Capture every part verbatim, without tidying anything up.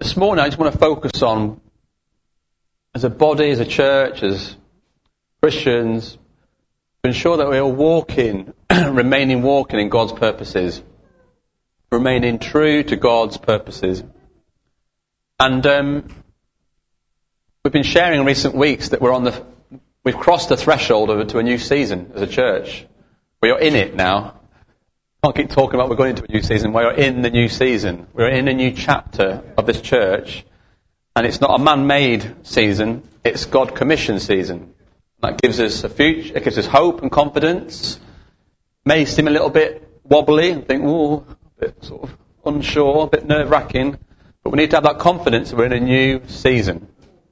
this morning I just want to focus on, as a body, as a church, as Christians, to ensure that we are walking, remaining walking in God's purposes, remaining true to God's purposes. And um, we've been sharing in recent weeks that we're on the, we've crossed the threshold over to a new season as a church. We are in it now. Can't keep talking about we're going into a new season. We are in the new season. We're in a new chapter of this church. And it's not a man-made season. It's God-commissioned season. That gives us a future. It gives us hope and confidence. May seem a little bit wobbly and think, ooh, a bit sort of unsure, a bit nerve-wracking. But we need to have that confidence that we're in a new season.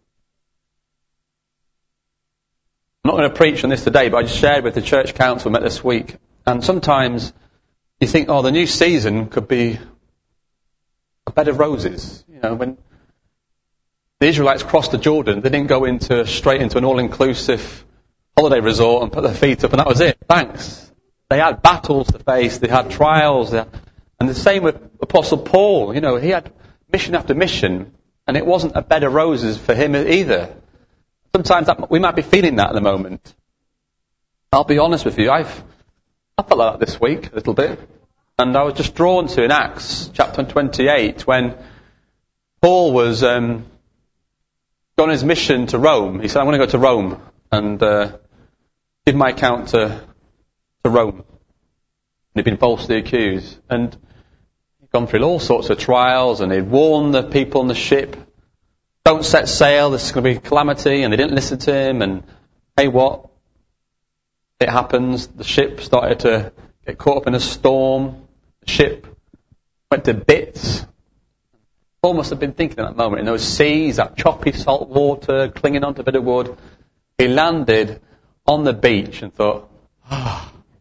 I'm not going to preach on this today, but I just shared with the church council we met this week. And sometimes you think, oh, the new season could be a bed of roses. You know, when the Israelites crossed the Jordan, they didn't go into straight into an all-inclusive holiday resort and put their feet up, and that was it. Thanks. They had battles to face. They had trials. They had, and the same with Apostle Paul. You know, he had mission after mission, and it wasn't a bed of roses for him either. Sometimes that, we might be feeling that at the moment. I'll be honest with you. I've I felt like that this week a little bit. And I was just drawn to in Acts chapter twenty-eight when Paul was um, on his mission to Rome. He said, I'm going to go to Rome and uh, give my account to, to Rome. And he'd been falsely accused. And he'd gone through all sorts of trials, and he'd warned the people on the ship, don't set sail, this is going to be calamity, and they didn't listen to him. And hey, what? It happens. The ship started to get caught up in a storm. The ship went to bits. Paul must have been thinking at that moment, in those seas, that choppy salt water, clinging onto a bit of wood. He landed on the beach and thought, ah, oh,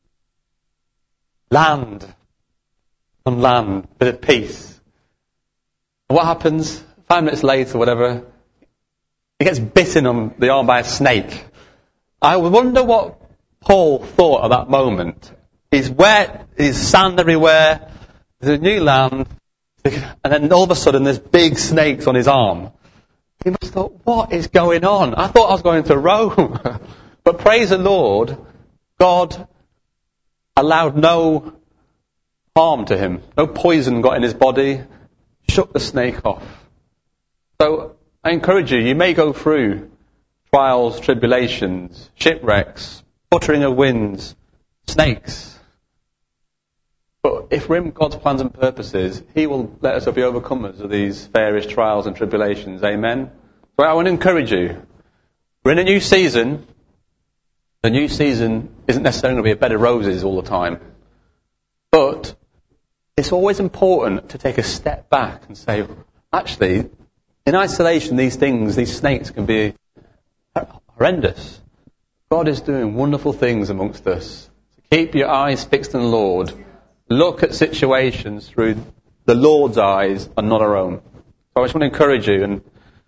land, on land, bit of peace. And what happens? Five minutes later, whatever, he gets bitten on the arm by a snake. I wonder what Paul thought at that moment. He's wet, he's sand everywhere, there's a new land, and then all of a sudden there's big snakes on his arm. He must have thought, what is going on? I thought I was going to Rome. But praise the Lord, God allowed no harm to him. No poison got in his body, shook the snake off. So I encourage you, you may go through trials, tribulations, shipwrecks, buttering of winds, snakes. But if we're in God's plans and purposes, He will let us be overcomers of these various trials and tribulations. Amen? So I want to encourage you. We're in a new season. The new season isn't necessarily going to be a bed of roses all the time. But it's always important to take a step back and say, actually, in isolation, these things, these snakes can be horrendous. God is doing wonderful things amongst us. So keep your eyes fixed on the Lord. Look at situations through the Lord's eyes and not our own. So I just want to encourage you. And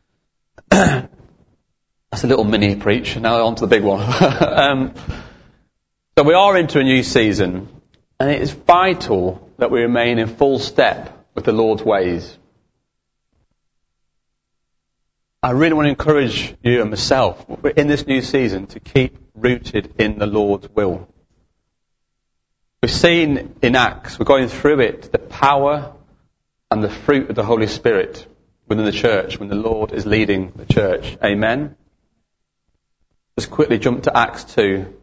that's a little mini preach. Now on to the big one. um, so we are into a new season. And it is vital that we remain in full step with the Lord's ways. I really want to encourage you and myself, in this new season, to keep rooted in the Lord's will. We've seen in Acts, we're going through it, the power and the fruit of the Holy Spirit within the church when the Lord is leading the church. Amen? Just quickly jump to Acts two.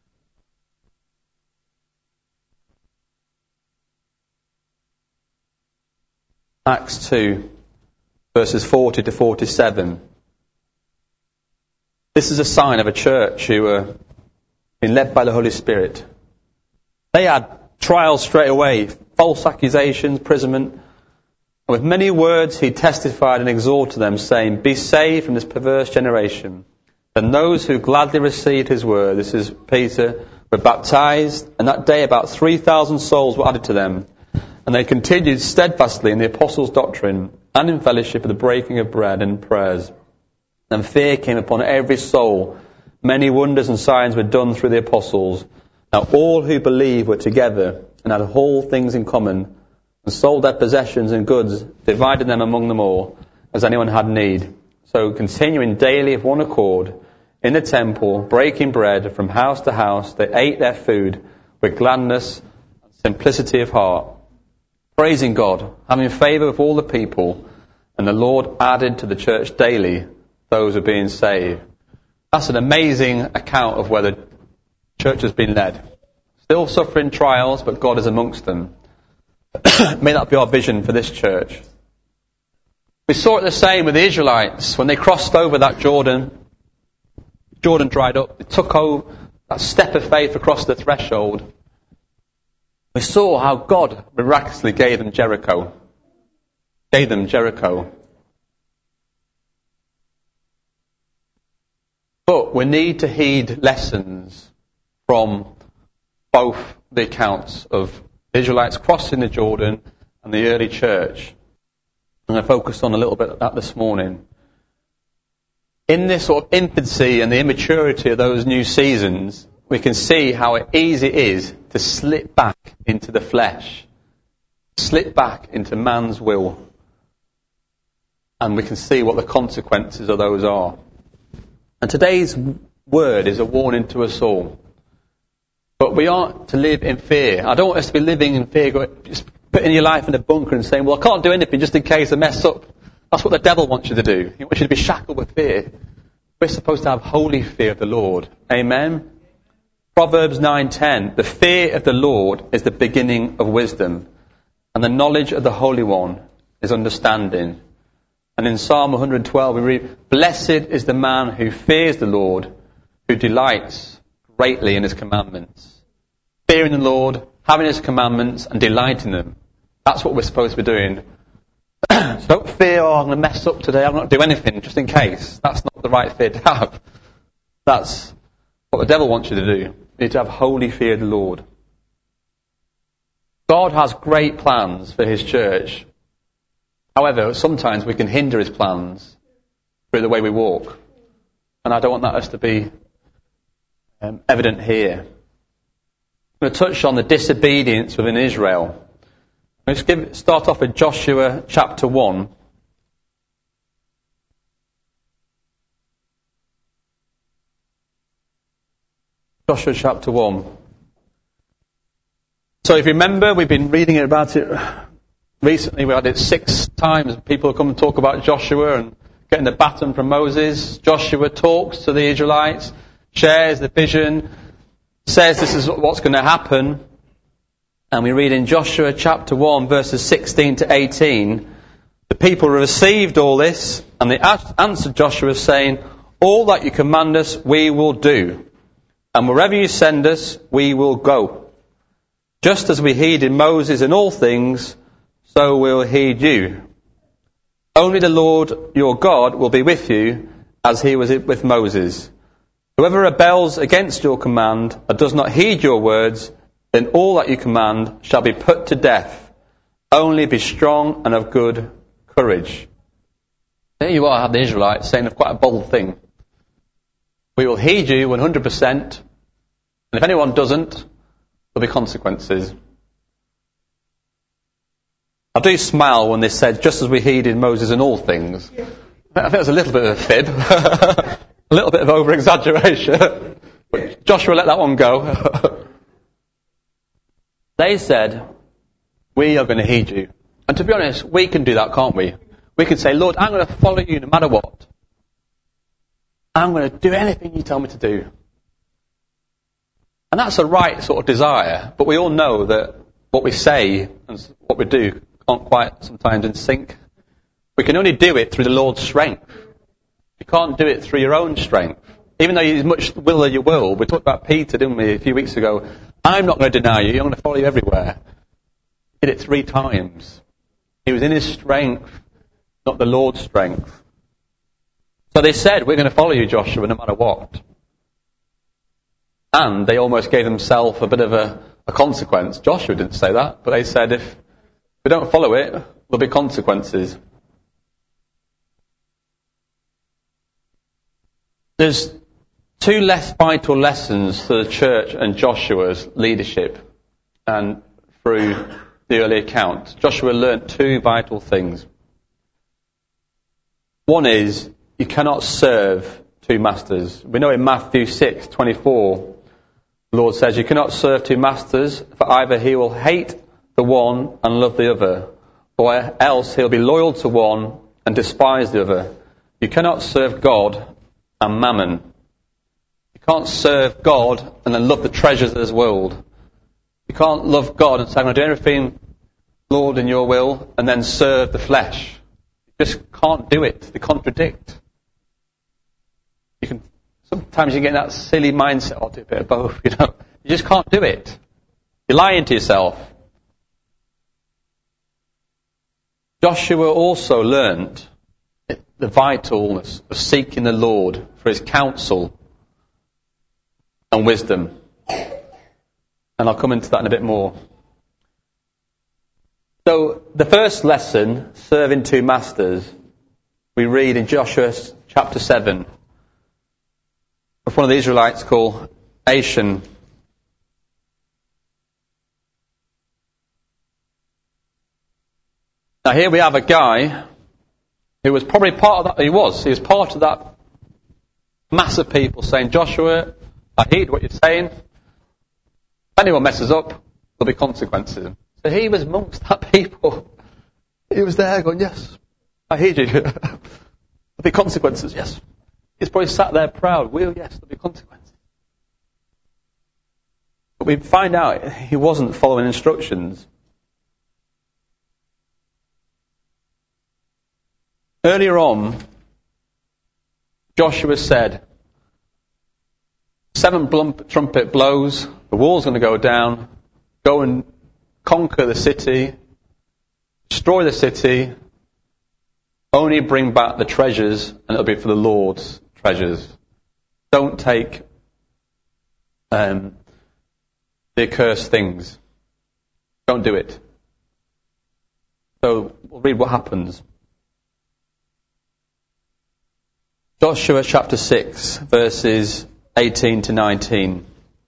Acts two. Verses forty to forty-seven. This is a sign of a church who are being led by the Holy Spirit. They had trials straight away, false accusations, imprisonment. And with many words he testified and exhorted them, saying, be saved from this perverse generation. And those who gladly received his word, this is Peter, were baptized, and that day about three thousand souls were added to them. And they continued steadfastly in the apostles' doctrine, and in fellowship, of the breaking of bread and prayers. And fear came upon every soul. Many wonders and signs were done through the apostles. Now all who believed were together and had all things in common, and sold their possessions and goods, dividing them among them all, as anyone had need. So continuing daily of one accord in the temple, breaking bread from house to house, they ate their food with gladness and simplicity of heart, praising God, having favour with all the people, and the Lord added to the church daily those who are being saved. That's an amazing account of where the church has been led. Still suffering trials, but God is amongst them. May that be our vision for this church. We saw it the same with the Israelites when they crossed over that Jordan. Jordan dried up. They took over that step of faith across the threshold. We saw how God miraculously gave them Jericho. Gave them Jericho. But we need to heed lessons from both the accounts of the Israelites crossing the Jordan and the early church. I'm going to focus on a little bit of that this morning. In this sort of infancy and the immaturity of those new seasons, we can see how easy it is to slip back into the flesh, slip back into man's will. And we can see what the consequences of those are. And today's word is a warning to us all. But we aren't to live in fear. I don't want us to be living in fear, just putting your life in a bunker and saying, well, I can't do anything just in case I mess up. That's what the devil wants you to do. He wants you to be shackled with fear. We're supposed to have holy fear of the Lord. Amen? Proverbs nine ten, the fear of the Lord is the beginning of wisdom, and the knowledge of the Holy One is understanding. And in Psalm one twelve we read, blessed is the man who fears the Lord, who delights greatly in his commandments. Fearing the Lord, having his commandments and delighting them. That's what we're supposed to be doing. So don't fear, oh, I'm going to mess up today, I'm not going to do anything, just in case. That's not the right fear to have. That's what the devil wants you to do. You need to have holy fear of the Lord. God has great plans for his church. However, sometimes we can hinder his plans through the way we walk. And I don't want that us to be um, evident here. I'm going to touch on the disobedience within Israel. Let's give, start off with Joshua chapter one. Joshua chapter one. So if you remember, we've been reading about it recently. We had it six times. People come and talk about Joshua and getting the baton from Moses. Joshua talks to the Israelites, shares the vision, says this is what's going to happen. And we read in Joshua chapter one, verses sixteen to eighteen, the people received all this, and they answered Joshua saying, all that you command us we will do, and wherever you send us we will go. Just as we heeded Moses in all things, so we'll heed you. Only the Lord your God will be with you, as he was with Moses. Whoever rebels against your command, or does not heed your words, then all that you command shall be put to death. Only be strong and of good courage. There you are, have the Israelites saying quite a bold thing. We will heed you one hundred percent, and if anyone doesn't, there'll be consequences. I do smile when they said, just as we heeded Moses in all things. I think it was a little bit of a fib. A little bit of over-exaggeration. But Joshua let that one go. They said, we are going to heed you. And to be honest, we can do that, can't we? We can say, Lord, I'm going to follow you no matter what. I'm going to do anything you tell me to do. And that's a right sort of desire. But we all know that what we say and what we do aren't quite sometimes in sync. We can only do it through the Lord's strength. You can't do it through your own strength. Even though you much will of your will. We talked about Peter, didn't we, a few weeks ago. I'm not going to deny you. I'm going to follow you everywhere. He did it three times. He was in his strength, not the Lord's strength. So they said, we're going to follow you, Joshua, no matter what. And they almost gave themselves a bit of a, a consequence. Joshua didn't say that, but they said, if we don't follow it, there'll be consequences. There's two less vital lessons for the church and Joshua's leadership and through the early account, Joshua learnt two vital things. One is, you cannot serve two masters. We know in Matthew six twenty-four, the Lord says, you cannot serve two masters, for either he will hate the one and love the other, or else he'll be loyal to one and despise the other. You cannot serve God and mammon. You can't serve God and then love the treasures of this world. You can't love God and say, I'm going to do everything, Lord, in your will, and then serve the flesh. You just can't do it. They contradict. You can sometimes you get that silly mindset, I'll do a bit of both, you know. You just can't do it. You're lying to yourself. Joshua also learned the vitalness of seeking the Lord for his counsel and wisdom. And I'll come into that in a bit more. So, the first lesson, serving two masters, we read in Joshua chapter seven, of one of the Israelites called Achan. Now here we have a guy who was probably part of that, he was, he was part of that mass of people saying, Joshua, I heed what you're saying. If anyone messes up, there'll be consequences. So he was amongst that people. He was there going, yes, I heed you. There'll be consequences, yes. He's probably sat there proud, well, yes, there'll be consequences. But we find out he wasn't following instructions. Earlier on, Joshua said, seven blump, trumpet blows, the wall's going to go down, go and conquer the city, destroy the city, only bring back the treasures, and it'll be for the Lord's treasures. Don't take um, the accursed things. Don't do it. So we'll read what happens. Joshua chapter six, verses eighteen to nineteen.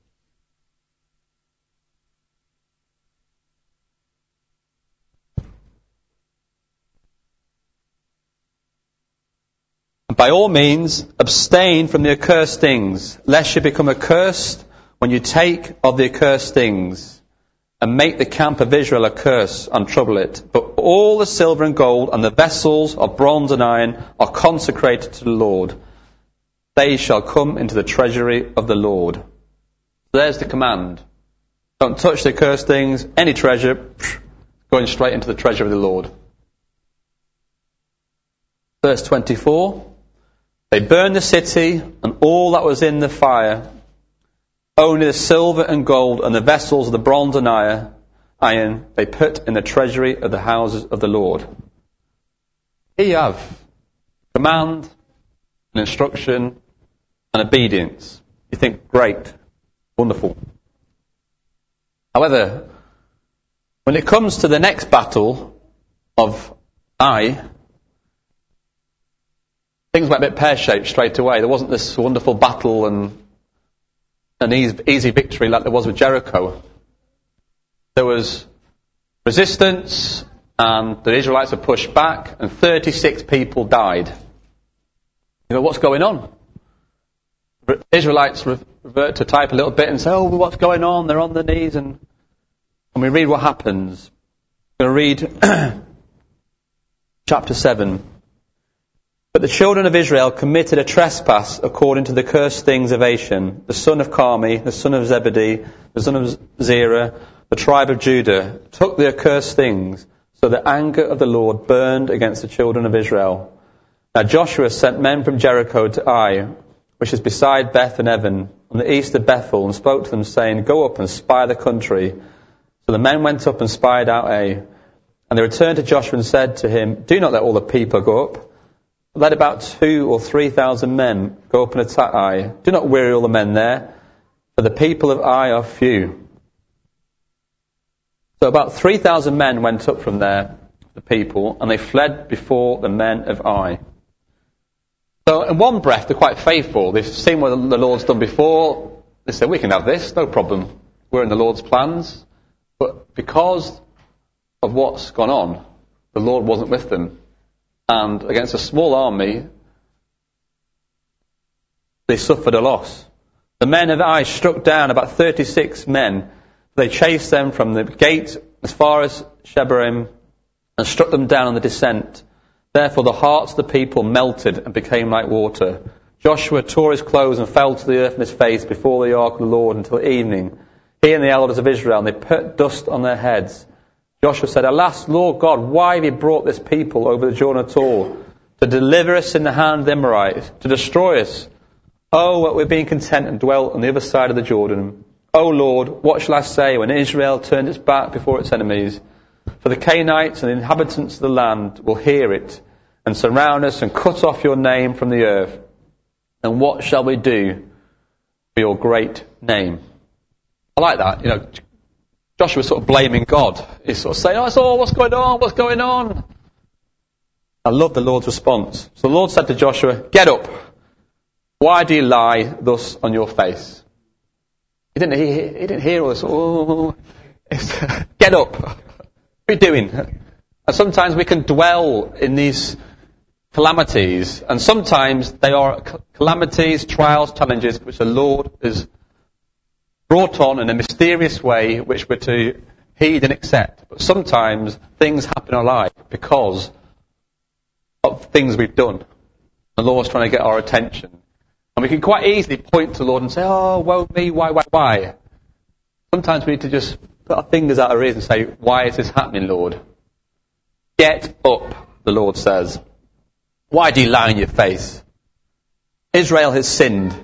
By all means, abstain from the accursed things, lest you become accursed when you take of the accursed things, and make the camp of Israel a curse and trouble it. But all the silver and gold and the vessels of bronze and iron are consecrated to the Lord. They shall come into the treasury of the Lord. So there's the command. Don't touch the accursed things, any treasure, going straight into the treasure of the Lord. Verse twenty-four. They burned the city and all that was in the fire. Only the silver and gold and the vessels of the bronze and iron they put in the treasury of the houses of the Lord. Here you have command, and instruction, and obedience. You think, great, wonderful. However, when it comes to the next battle of Ai, things went a bit pear-shaped straight away. There wasn't this wonderful battle and an easy, easy victory like there was with Jericho. There was resistance, and the Israelites were pushed back, and thirty-six people died. You know, what's going on? The Israelites revert to type a little bit and say, oh, what's going on? They're on their knees, and, and we read what happens. We're going to read chapter seven. But the children of Israel committed a trespass according to the cursed things of Achan, the son of Carmi, the son of Zebedee, the son of Zerah, the tribe of Judah, took the accursed things, so the anger of the Lord burned against the children of Israel. Now Joshua sent men from Jericho to Ai, which is beside Beth and Evan, on the east of Bethel, and spoke to them, saying, go up and spy the country. So the men went up and spied out Ai. And they returned to Joshua and said to him, do not let all the people go up. Let about two or three thousand men go up and attack Ai. Do not weary all the men there, for the people of Ai are few. So about three thousand men went up from there, the people, and they fled before the men of Ai. So in one breath, they're quite faithful. They've seen what the Lord's done before. They say, we can have this, no problem. We're in the Lord's plans. But because of what's gone on, the Lord wasn't with them. And against a small army, they suffered a loss. The men of Ai struck down about thirty-six men. They chased them from the gate as far as Shebarim and struck them down on the descent. Therefore the hearts of the people melted and became like water. Joshua tore his clothes and fell to the earth on his face before the ark of the Lord until evening. He and the elders of Israel, and they put dust on their heads. Joshua said, Alas, Lord God, why have you brought this people over the Jordan at all? To deliver us in the hand of the Amorites, to destroy us. Oh, that we've been content and dwelt on the other side of the Jordan. O Lord, what shall I say when Israel turned its back before its enemies? For the Canaanites and the inhabitants of the land will hear it and surround us and cut off your name from the earth. And what shall we do for your great name? I like that. You know, Joshua's sort of blaming God. He's sort of saying, oh, it's all, what's going on? What's going on? I love the Lord's response. So the Lord said to Joshua, get up. Why do you lie thus on your face? He didn't hear, he didn't hear all this. Oh, get up. What are you doing? And sometimes we can dwell in these calamities, and sometimes they are calamities, trials, challenges which the Lord has brought on in a mysterious way which we're to heed and accept. But sometimes things happen in our life because of things we've done. The Lord's trying to get our attention. And we can quite easily point to the Lord and say, oh, woe me, why, why, why? Sometimes we need to just put our fingers out our ears and say, why is this happening, Lord? Get up, the Lord says. Why do you lie in your face? Israel has sinned.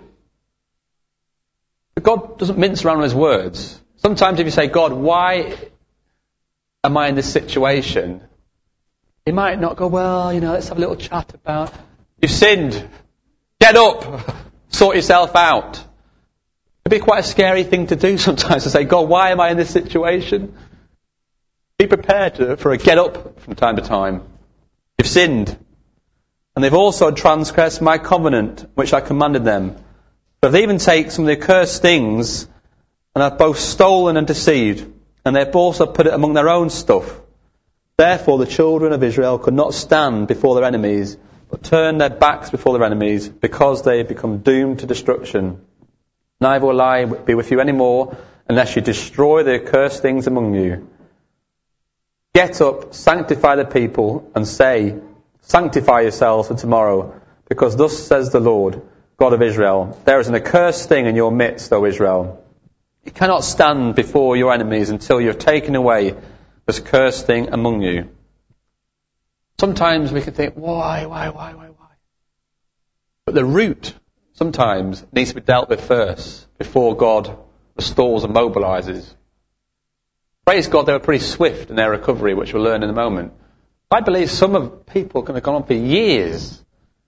But God doesn't mince around with his words. Sometimes if you say, God, why am I in this situation? He might not go, well, you know, let's have a little chat about, you've sinned. Get up. Sort yourself out. It'd be quite a scary thing to do sometimes, to say, God, why am I in this situation? Be prepared to, for a get up from time to time. You've sinned. And they've also transgressed my covenant, which I commanded them. But they even take some of the accursed things, and have both stolen and deceived, and they've also put it among their own stuff. Therefore the children of Israel could not stand before their enemies, but turned their backs before their enemies, because they had become doomed to destruction. Neither will I be with you any more, unless you destroy the accursed things among you. Get up, sanctify the people, and say, sanctify yourselves for tomorrow, because thus says the Lord, God of Israel, there is an accursed thing in your midst, O Israel. You cannot stand before your enemies until you have taken away this cursed thing among you. Sometimes we can think, why, why, why, why, why? But the root sometimes needs to be dealt with first, before God restores and mobilises. Praise God, they were pretty swift in their recovery, which we'll learn in a moment. I believe some of people can have gone on for years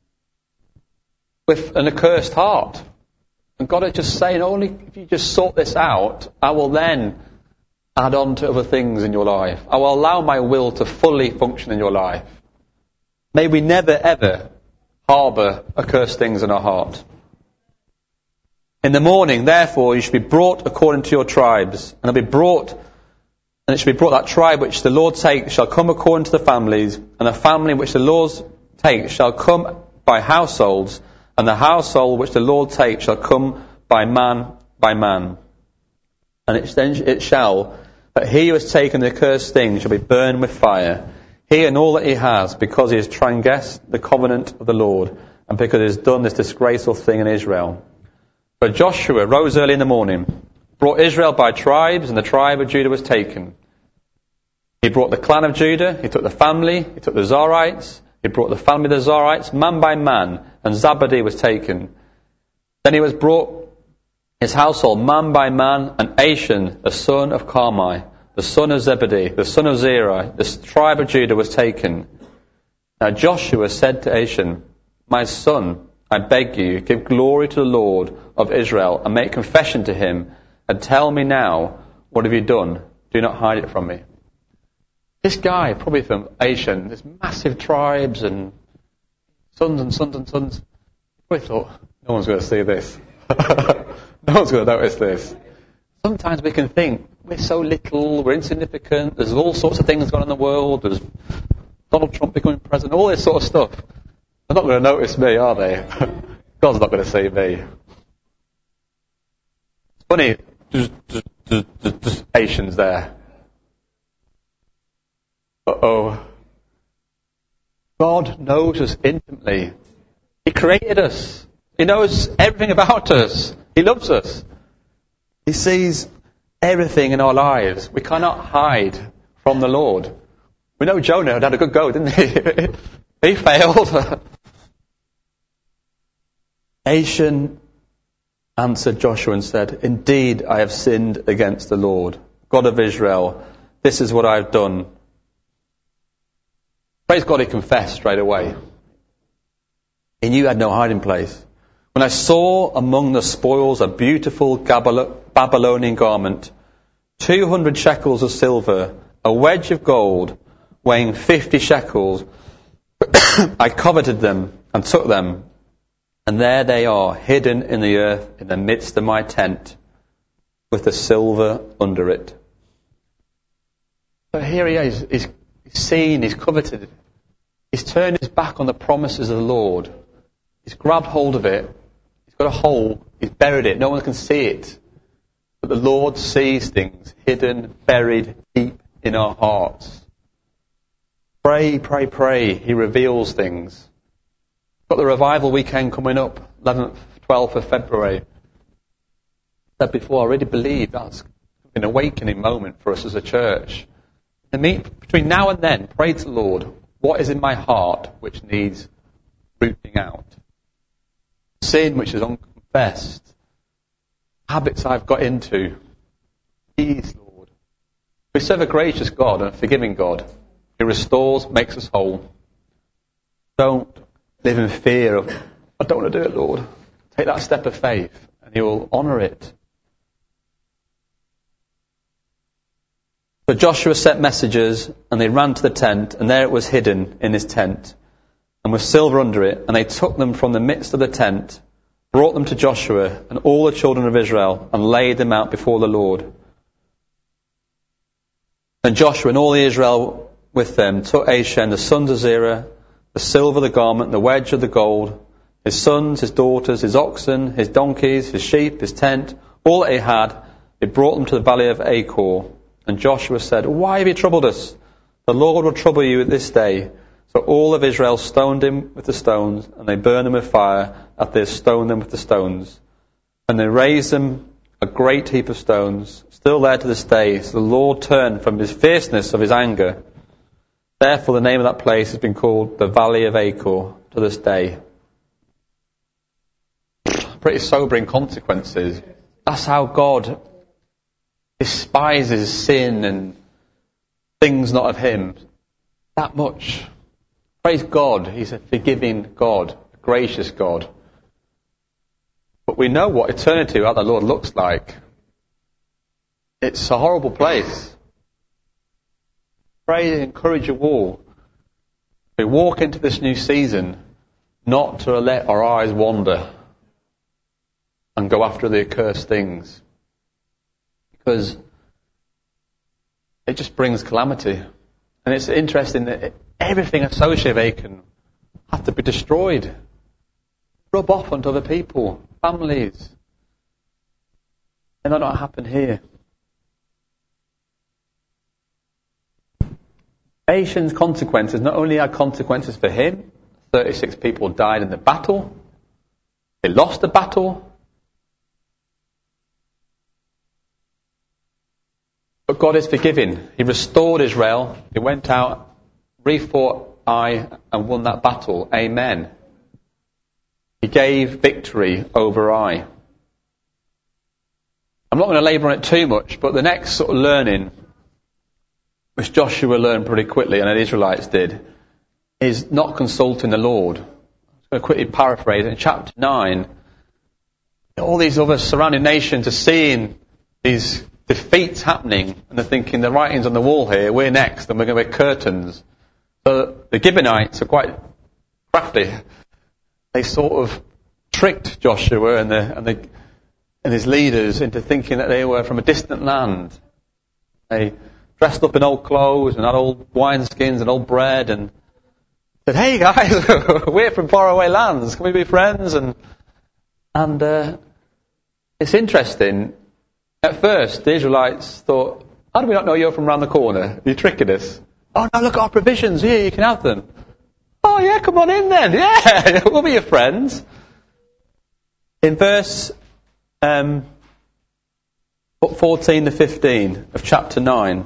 with an accursed heart. And God is just saying, only if you just sort this out, I will then add on to other things in your life. I will allow my will to fully function in your life. May we never ever harbour accursed things in our heart. In the morning, therefore, you should be brought according to your tribes, and it'll be brought, and it should be brought that tribe which the Lord takes shall come according to the families, and the family which the Lord takes shall come by households, and the household which the Lord takes shall come by man by man. And it, then it shall that he who has taken the accursed thing shall be burned with fire, he and all that he has, because he has transgressed the covenant of the Lord, and because he has done this disgraceful thing in Israel. But Joshua rose early in the morning, brought Israel by tribes, and the tribe of Judah was taken. He brought the clan of Judah, he took the family, he took the Zorites, he brought the family of the Zorites, man by man, and Zabadi was taken. Then he was brought his household, man by man, and Achan, the son of Carmi, the son of Zebedee, the son of Zerah, the tribe of Judah was taken. Now Joshua said to Achan, my son, I beg you, give glory to the Lord of Israel, and make confession to him, and tell me now, what have you done? Do not hide it from me. This guy, probably from Achan, there's massive tribes and sons and sons and sons. He probably thought, no one's going to see this. No one's going to notice this. Sometimes we can think, we're so little, we're insignificant, there's all sorts of things going on in the world, there's Donald Trump becoming president, all this sort of stuff. They're not going to notice me, are they? God's not going to see me. It's funny, just, just, just, just, just patience there. Uh-oh. God knows us intimately. He created us. He knows everything about us. He loves us. He sees everything in our lives. We cannot hide from the Lord. We know Jonah had a good go, didn't he? He failed. Achan answered Joshua and said, "Indeed, I have sinned against the Lord, God of Israel. This is what I have done." Praise God, he confessed straight away. He knew he had no hiding place. When I saw among the spoils a beautiful Babylonian garment, two hundred shekels of silver, a wedge of gold weighing fifty shekels, I coveted them and took them, and there they are, hidden in the earth in the midst of my tent, with the silver under it. So here he is, he's, he's seen, he's coveted, he's turned his back on the promises of the Lord, he's grabbed hold of it, he's got a hole, he's buried it, no one can see it. But the Lord sees things hidden, buried deep in our hearts. Pray, pray, pray. He reveals things. Got the revival weekend coming up, eleventh, twelfth of February. Said before, I really believe that's an awakening moment for us as a church. And meet, between now and then, pray to the Lord, what is in my heart which needs rooting out? Sin which is unconfessed. Habits I've got into. Please, Lord. We serve a gracious God and a forgiving God. He restores, makes us whole. Don't live in fear of, I don't want to do it, Lord. Take that step of faith and He will honour it. So Joshua sent messengers and they ran to the tent, and there it was hidden in his tent and with silver under it, and they took them from the midst of the tent, brought them to Joshua and all the children of Israel, and laid them out before the Lord. And Joshua and all the Israel with them took Achan, the sons of Zerah, the silver, the garment, the wedge of the gold, his sons, his daughters, his oxen, his donkeys, his sheep, his tent, all that he had. They brought them to the valley of Achor. And Joshua said, "Why have you troubled us? The Lord will trouble you this day." So all of Israel stoned him with the stones, and they burned them with fire after they had stoned them with the stones. And they raised them a great heap of stones, still there to this day. So the Lord turned from his fierceness of his anger. Therefore the name of that place has been called the Valley of Achor to this day. Pretty sobering consequences. That's how God despises sin and things not of Him. That much. Praise God, He's a forgiving God, a gracious God. But we know what eternity without the Lord looks like. It's a horrible place. Pray and encourage you all. We walk into this new season not to let our eyes wander and go after the accursed things, because it just brings calamity. And it's interesting that everything associated with Achan had to be destroyed, rub off onto other people, families. And that not happen here. Achan's consequences not only had consequences for him, thirty-six people died in the battle, they lost the battle, but God is forgiving. He restored Israel, he went out, refought Ai, and won that battle. Amen. He gave victory over Ai. I'm not going to labour on it too much, but the next sort of learning, which Joshua learned pretty quickly, and the Israelites did, is not consulting the Lord. I'm going to quickly paraphrase. In chapter nine, all these other surrounding nations are seeing these defeats happening, and they're thinking, the writing's on the wall here, we're next, and we're going to wear curtains. So the Gibeonites are quite crafty. They sort of tricked Joshua and, the, and, the, and his leaders into thinking that they were from a distant land. They dressed up in old clothes and had old wineskins and old bread and said, "Hey guys, we're from faraway lands. Can we be friends?" And and uh, it's interesting. At first, the Israelites thought, "How do we not know you're from round the corner? You're tricking us." "Oh no, look at our provisions. Here, you can have them." "Oh yeah, come on in then. Yeah, we'll be your friends." In verse um, fourteen to fifteen of chapter nine.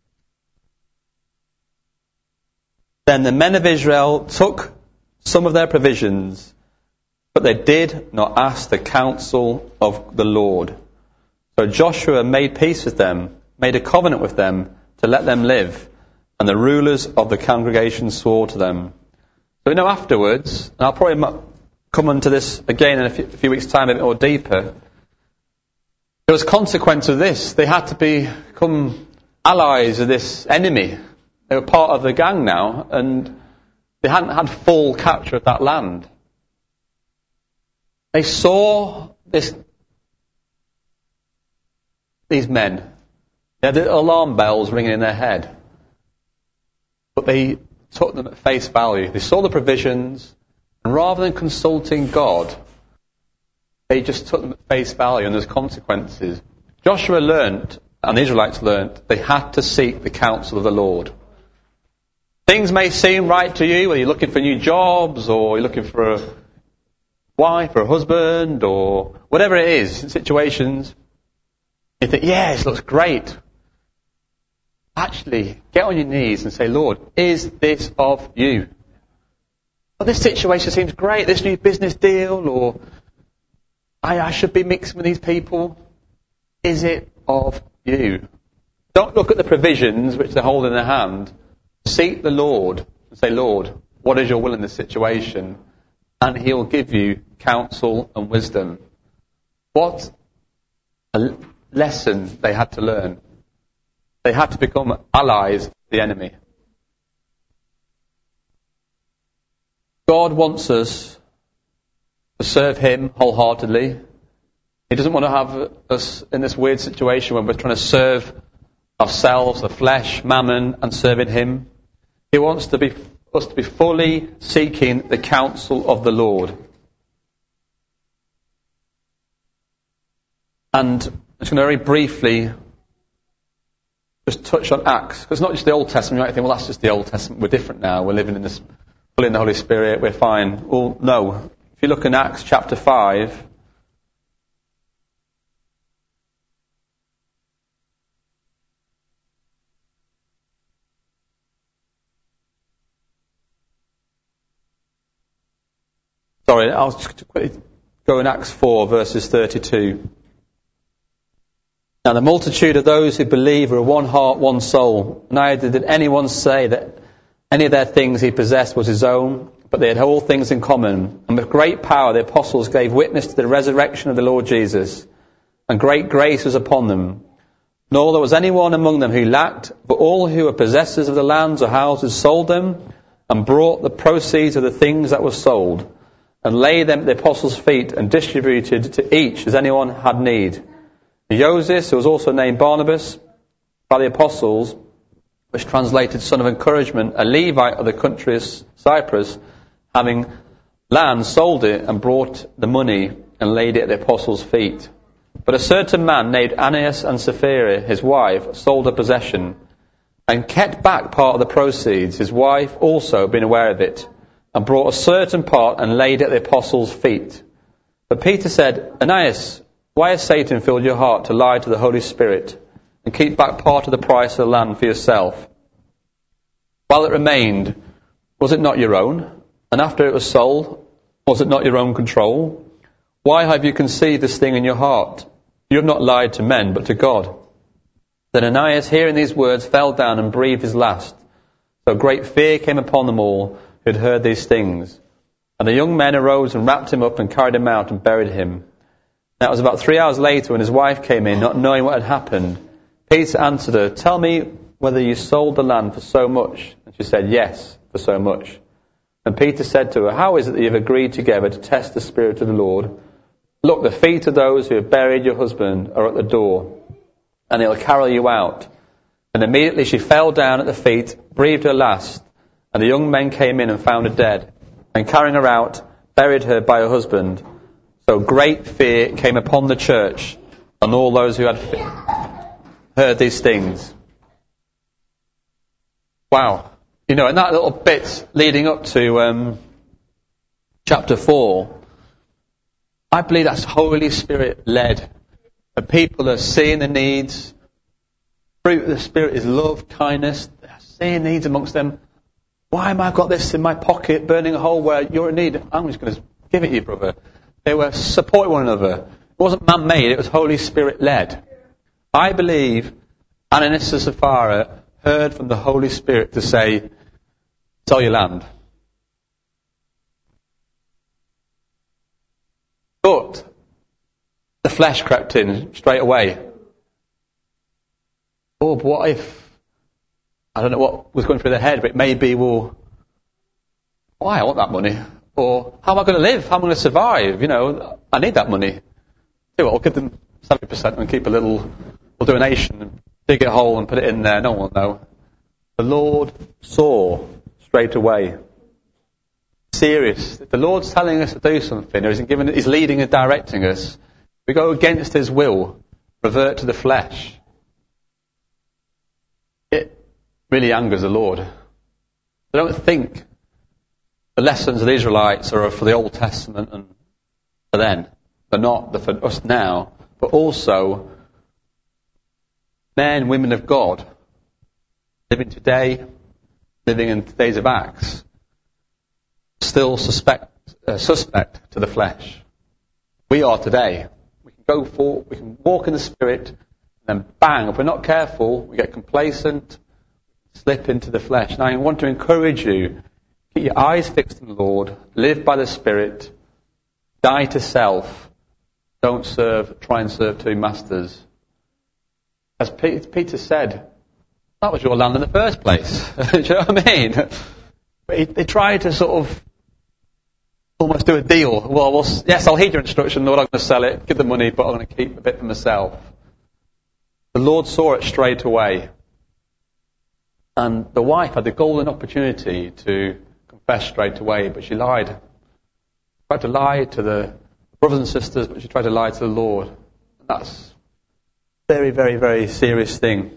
Then the men of Israel took some of their provisions, but they did not ask the counsel of the Lord. So Joshua made peace with them, made a covenant with them to let them live, and the rulers of the congregation swore to them. So we know afterwards, and I'll probably come on to this again in a few, a few weeks' time a bit more deeper, there was consequence of this. They had to become allies of this enemy. They were part of the gang now, and they hadn't had full capture of that land. They saw this, these men. They had the alarm bells ringing in their head. But they took them at face value. They saw the provisions, and rather than consulting God, they just took them at face value, and there's consequences. Joshua learnt, and the Israelites learnt, they had to seek the counsel of the Lord. Things may seem right to you, whether you're looking for new jobs, or you're looking for a wife or a husband, or whatever it is, in situations. You think, yeah, this looks great. Actually, get on your knees and say, "Lord, is this of you? Well, this situation seems great, this new business deal, or I, I should be mixing with these people. Is it of you?" Don't look at the provisions which they hold in their hand. Seek the Lord and say, "Lord, what is your will in this situation?" And He'll give you counsel and wisdom. What a lesson they had to learn. They had to become allies of the enemy. God wants us to serve Him wholeheartedly. He doesn't want to have us in this weird situation when we're trying to serve ourselves, the flesh, mammon, and serving Him. He wants to be, us to be fully seeking the counsel of the Lord. And I'm just going to very briefly just touch on Acts. Because it's not just the Old Testament. You might think, well, that's just the Old Testament. We're different now. We're living in this, fully in the Holy Spirit. We're fine. Well, no. If you look in Acts chapter five, Sorry, I'll just quickly go in Acts four, verses thirty-two. Now the multitude of those who believe were one heart, one soul. Neither did anyone say that any of their things he possessed was his own, but they had all things in common. And with great power the apostles gave witness to the resurrection of the Lord Jesus, and great grace was upon them. Nor there was anyone among them who lacked, but all who were possessors of the lands or houses sold them, and brought the proceeds of the things that were sold, and laid them at the apostles' feet, and distributed to each as anyone had need. Joseph, who was also named Barnabas by the apostles, which translated son of encouragement, a Levite of the country of Cyprus, having land, sold it, and brought the money, and laid it at the apostles' feet. But a certain man named Ananias and Sapphira, his wife, sold a possession, and kept back part of the proceeds, his wife also being aware of it, and brought a certain part and laid it at the apostles' feet. But Peter said, "Ananias, why has Satan filled your heart to lie to the Holy Spirit and keep back part of the price of the land for yourself? While it remained, was it not your own? And after it was sold, was it not your own control? Why have you conceived this thing in your heart? You have not lied to men, but to God." Then Ananias, hearing these words, fell down and breathed his last. So great fear came upon them all who had heard these things. And the young men arose and wrapped him up and carried him out and buried him. Now it was about three hours later when his wife came in, not knowing what had happened. Peter answered her, "Tell me whether you sold the land for so much." And she said, "Yes, for so much." And Peter said to her, "How is it that you have agreed together to test the Spirit of the Lord? Look, the feet of those who have buried your husband are at the door, and they'll carry you out." And immediately she fell down at the feet, breathed her last, and the young men came in and found her dead, and carrying her out, buried her by her husband. So great fear came upon the church and all those who had heard these things. Wow. You know, in that little bit leading up to um, chapter four, I believe that's Holy Spirit led. And people are seeing the needs. Fruit of the Spirit is love, kindness. They're seeing needs amongst them. Why am I got this in my pocket, burning a hole where you're in need? I'm just going to give it you, brother. They were supporting one another. It wasn't man-made, it was Holy Spirit-led. I believe Ananias and Sapphira heard from the Holy Spirit to say, sell your land. But the flesh crept in straight away. Oh, but what if, I don't know what was going through their head, but it may be, well, why, I want that money. Or, how am I going to live? How am I going to survive? You know, I need that money. See what, I'll give them seventy percent and keep a little, we'll do a donation and dig a hole and put it in there. No one will know. The Lord saw straight away. Serious. If the Lord's telling us to do something, or He's, giving, he's leading and directing us, we go against His will, revert to the flesh. It really angers the Lord. I don't think the lessons of the Israelites are for the Old Testament and for then. They're not. They're for us now. But also, men and women of God, living today, living in the days of Acts, still suspect, uh, suspect to the flesh. We are today. We can go for, we can walk in the Spirit, and then bang, if we're not careful, we get complacent, slip into the flesh. Now I want to encourage you, keep your eyes fixed on the Lord, live by the Spirit, die to self, don't serve, try and serve two masters. As Peter said, that was your land in the first place. Do you know what I mean? But he, they tried to sort of almost do a deal. Well, well, yes, I'll heed your instruction, Lord, I'm going to sell it, give the money, but I'm going to keep a bit for myself. The Lord saw it straight away. And the wife had the golden opportunity to confess straight away, but she lied. She tried to lie to the brothers and sisters, but she tried to lie to the Lord. And that's a very, very, very serious thing.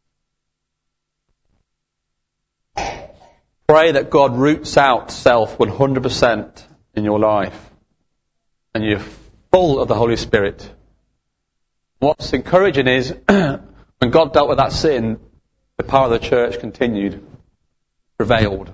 Pray that God roots out self one hundred percent in your life, and you're full of the Holy Spirit. What's encouraging is, when God dealt with that sin, the power of the church continued, prevailed.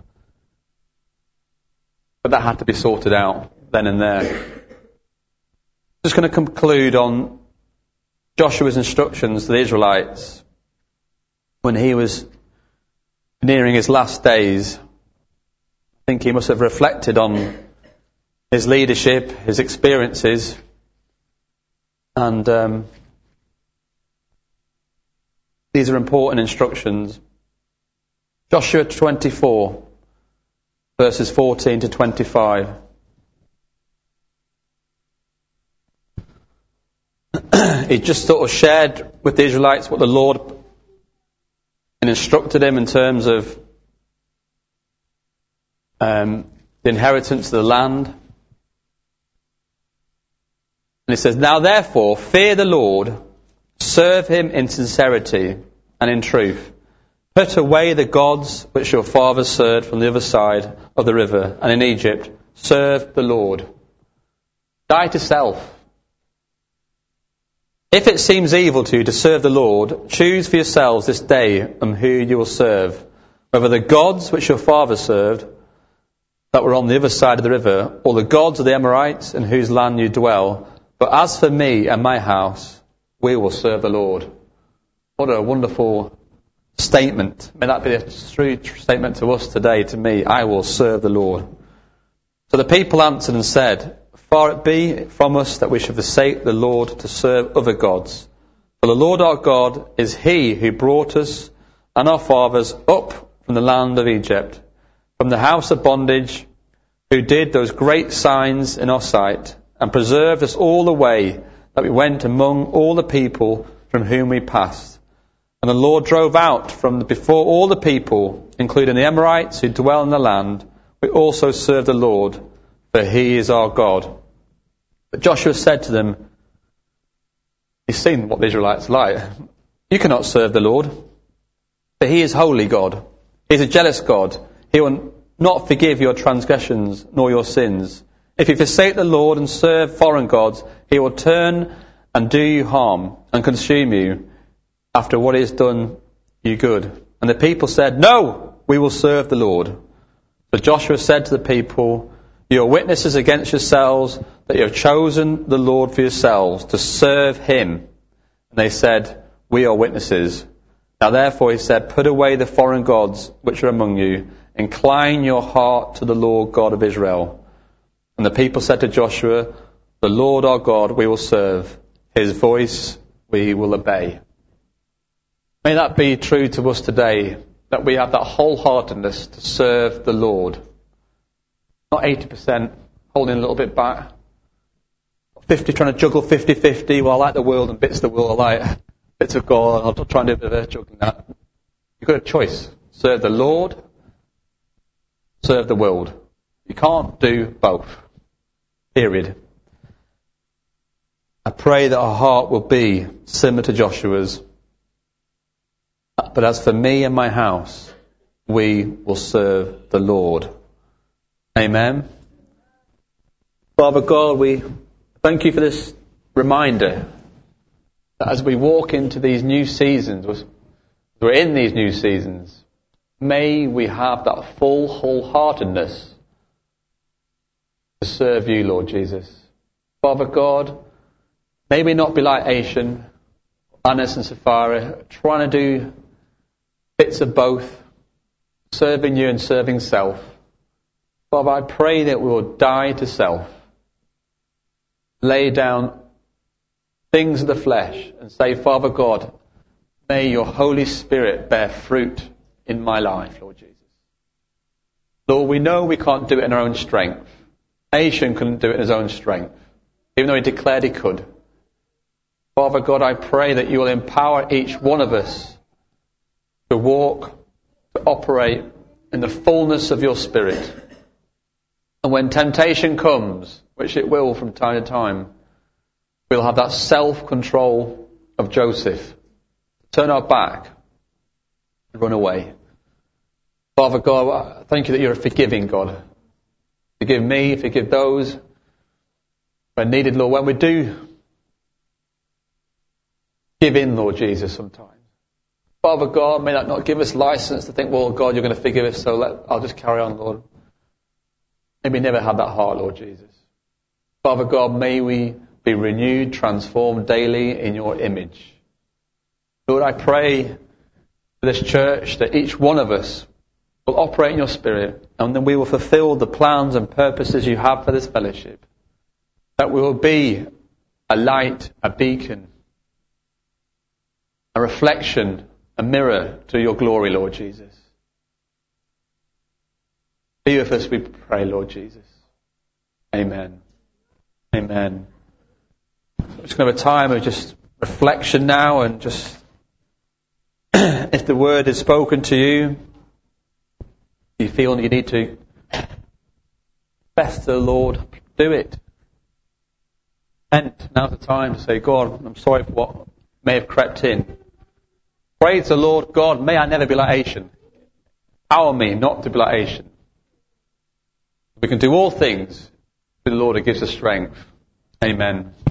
But that had to be sorted out then and there. Just going to conclude on Joshua's instructions to the Israelites when he was nearing his last days. I think he must have reflected on his leadership, his experiences, and um, these are important instructions. Joshua twenty-four, verses fourteen to twenty-five. He just sort of shared with the Israelites what the Lord and instructed him in terms of um, the inheritance of the land. And he says, now therefore, fear the Lord, serve Him in sincerity and in truth. Put away the gods which your fathers served from the other side of the river and in Egypt. Serve the Lord. Die to self. If it seems evil to you to serve the Lord, choose for yourselves this day um, who you will serve, whether the gods which your fathers served that were on the other side of the river, or the gods of the Amorites in whose land you dwell. But as for me and my house, we will serve the Lord. What a wonderful statement. May that be a true statement to us today, to me. I will serve the Lord. So the people answered and said, far it be from us that we should forsake the Lord to serve other gods. For the Lord our God is He who brought us and our fathers up from the land of Egypt, from the house of bondage, who did those great signs in our sight, and preserved us all the way that we went among all the people from whom we passed. And the Lord drove out from the, before all the people, including the Amorites who dwell in the land. We also serve the Lord, for he is our God. But Joshua said to them, you've seen what the Israelites are like. You cannot serve the Lord, for he is holy God. He is a jealous God. He will not forgive your transgressions nor your sins. If you forsake the Lord and serve foreign gods, he will turn and do you harm and consume you after what he has done you good. And the people said, no, we will serve the Lord. But Joshua said to the people, you are witnesses against yourselves that you have chosen the Lord for yourselves to serve him. And they said, we are witnesses. Now therefore he said, put away the foreign gods which are among you. Incline your heart to the Lord God of Israel. And the people said to Joshua, the Lord our God we will serve. His voice we will obey. May that be true to us today, that we have that wholeheartedness to serve the Lord. Not eighty percent, holding a little bit back. fifty, trying to juggle fifty-fifty. Well, I like the world and bits of the world. I like bits of God. I'll try and do a bit of juggling that. You've got a choice. Serve the Lord, serve the world. You can't do both. Period. I pray that our heart will be similar to Joshua's. But as for me and my house, we will serve the Lord. Amen. Father God, we thank you for this reminder that as we walk into these new seasons, we're in these new seasons, may we have that full wholeheartedness to serve you, Lord Jesus. Father God, may we not be like Achan, Annas and Sapphira, trying to do bits of both, serving you and serving self. Father, I pray that we will die to self, lay down things of the flesh and say, Father God, may your Holy Spirit bear fruit in my life, Lord Jesus. Lord, we know we can't do it in our own strength. Achan couldn't do it in his own strength, even though he declared he could. Father God, I pray that you will empower each one of us to walk, to operate in the fullness of your Spirit. And when temptation comes, which it will from time to time, we'll have that self-control of Joseph. Turn our back and run away. Father God, thank you that you're a forgiving God. Forgive me, forgive those when needed, Lord. When we do give in, Lord Jesus, sometimes. Father God, may that not give us license to think, well, God, you're going to forgive us, so let, I'll just carry on, Lord. May we never have that heart, Lord Jesus. Father God, may we be renewed, transformed daily in your image. Lord, I pray for this church that each one of us will operate in your Spirit, and then we will fulfill the plans and purposes you have for this fellowship. That we will be a light, a beacon, a reflection, a mirror to your glory, Lord Jesus. Be with us, we pray, Lord Jesus. Amen. Amen. We're just going to have a time of just reflection now, and just if the word is spoken to you, you feel you need to confess to the Lord, do it. And now's the time to say, God, I'm sorry for what may have crept in. Pray to the Lord, God, may I never be like Achan. Empower me not to be like Achan. We can do all things through the Lord who gives us strength. Amen.